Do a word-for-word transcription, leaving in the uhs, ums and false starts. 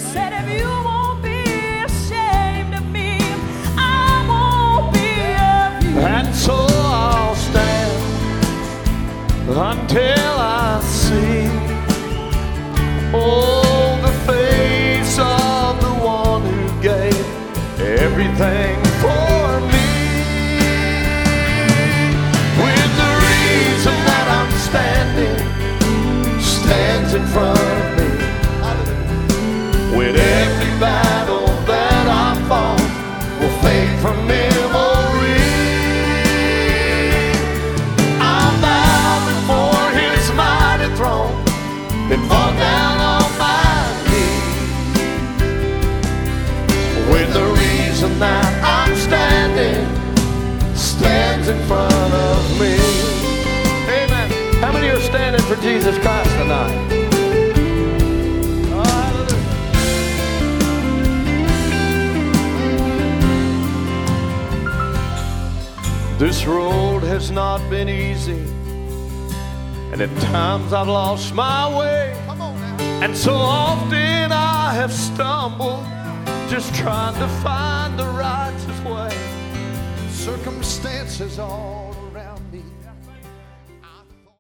said, if you won't be ashamed of me, I won't be of you. And so I'll stand until I see, oh, the face of the one who gave everything for me. With the reason that I'm standing stands in front of me. With every battle that I fought will fade from memory. I'll bow before his mighty throne and fall down on my knees. With the reason that I'm standing stands in front of me. Amen. How many are standing for Jesus Christ tonight? Oh, hallelujah. This road has not been easy, and at times I've lost my way. Come on now. And so often I have stumbled, just trying to find the righteous way. Circumstances all